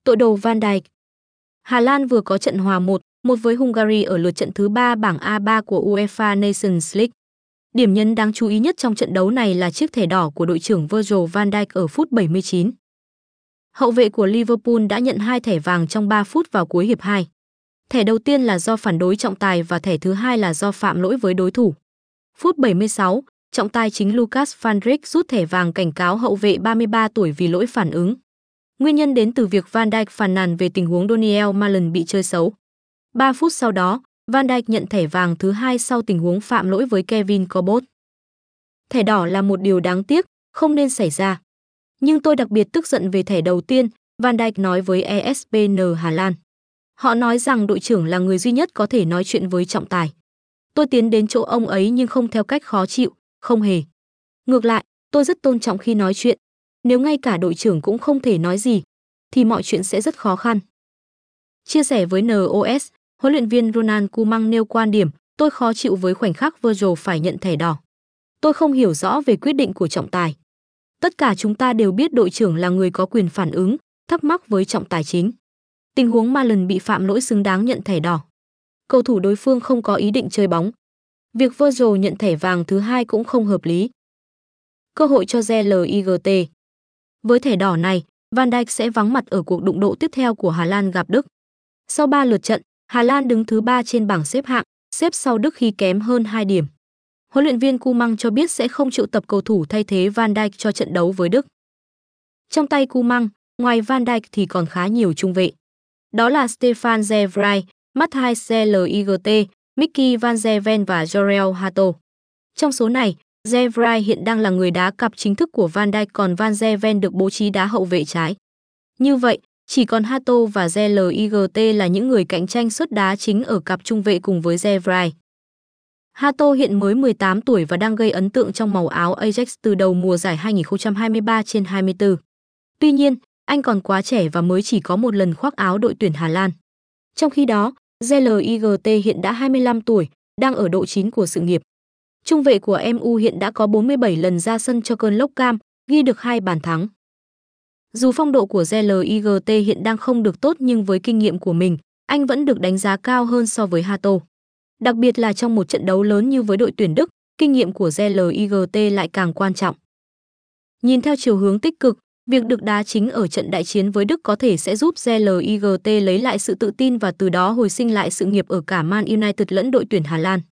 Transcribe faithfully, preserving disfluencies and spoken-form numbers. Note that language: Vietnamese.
Tội đồ Van Dijk. Hà Lan vừa có trận hòa một một với Hungary ở lượt trận thứ ba bảng A ba của UEFA Nations League. Điểm nhấn đáng chú ý nhất trong trận đấu này là chiếc thẻ đỏ của đội trưởng Virgil van Dijk ở phút bảy mươi chín. Hậu vệ của Liverpool đã nhận hai thẻ vàng trong ba phút vào cuối hiệp hai. Thẻ đầu tiên là do phản đối trọng tài và thẻ thứ hai là do phạm lỗi với đối thủ. Phút bảy mươi sáu, trọng tài chính Lucas van Dijk rút thẻ vàng cảnh cáo hậu vệ ba mươi ba tuổi vì lỗi phản ứng. Nguyên nhân đến từ việc Van Dijk phàn nàn về tình huống Daniel Malen bị chơi xấu. ba phút sau đó, Van Dijk nhận thẻ vàng thứ hai sau tình huống phạm lỗi với Kevin Cabot. Thẻ đỏ là một điều đáng tiếc, không nên xảy ra. Nhưng tôi đặc biệt tức giận về thẻ đầu tiên, Van Dijk nói với e ét pê en Hà Lan. Họ nói rằng đội trưởng là người duy nhất có thể nói chuyện với trọng tài. Tôi tiến đến chỗ ông ấy nhưng không theo cách khó chịu, không hề. Ngược lại, tôi rất tôn trọng khi nói chuyện. Nếu ngay cả đội trưởng cũng không thể nói gì, thì mọi chuyện sẽ rất khó khăn. Chia sẻ với en o ét, huấn luyện viên Ronald Koeman nêu quan điểm, tôi khó chịu với khoảnh khắc Virgil phải nhận thẻ đỏ. Tôi không hiểu rõ về quyết định của trọng tài. Tất cả chúng ta đều biết đội trưởng là người có quyền phản ứng, thắc mắc với trọng tài chính. Tình huống Malen bị phạm lỗi xứng đáng nhận thẻ đỏ. Cầu thủ đối phương không có ý định chơi bóng. Việc Virgil nhận thẻ vàng thứ hai cũng không hợp lý. Cơ hội cho giê lờ i giê tê. Với thẻ đỏ này, Van Dijk sẽ vắng mặt ở cuộc đụng độ tiếp theo của Hà Lan gặp Đức. Sau ba lượt trận, Hà Lan đứng thứ ba trên bảng xếp hạng, xếp sau Đức khi kém hơn hai điểm. Huấn luyện viên Koeman cho biết sẽ không triệu tập cầu thủ thay thế Van Dijk cho trận đấu với Đức. Trong tay Koeman, ngoài Van Dijk thì còn khá nhiều trung vệ. Đó là Stefan de Vrij, Matthijs de Ligt, Mickey van der Ven và Jorel Hato. Trong số này, de Vrij hiện đang là người đá cặp chính thức của Van Dijk, còn van der Ven được bố trí đá hậu vệ trái. Như vậy, chỉ còn Hato và de Ligt là những người cạnh tranh suất đá chính ở cặp trung vệ cùng với de Vrij. Hato hiện mới mười tám tuổi và đang gây ấn tượng trong màu áo Ajax từ đầu mùa giải hai nghìn không trăm hai mươi ba trên hai mươi tư. Tuy nhiên, anh còn quá trẻ và mới chỉ có một lần khoác áo đội tuyển Hà Lan. Trong khi đó, de Ligt hiện đã hai mươi lăm tuổi, đang ở độ chín của sự nghiệp. Trung vệ của em u hiện đã có bốn mươi bảy lần ra sân cho cơn lốc cam, ghi được hai bàn thắng. Dù phong độ của de Ligt hiện đang không được tốt nhưng với kinh nghiệm của mình, anh vẫn được đánh giá cao hơn so với Hato. Đặc biệt là trong một trận đấu lớn như với đội tuyển Đức, kinh nghiệm của de Ligt lại càng quan trọng. Nhìn theo chiều hướng tích cực, việc được đá chính ở trận đại chiến với Đức có thể sẽ giúp de Ligt lấy lại sự tự tin và từ đó hồi sinh lại sự nghiệp ở cả Man United lẫn đội tuyển Hà Lan.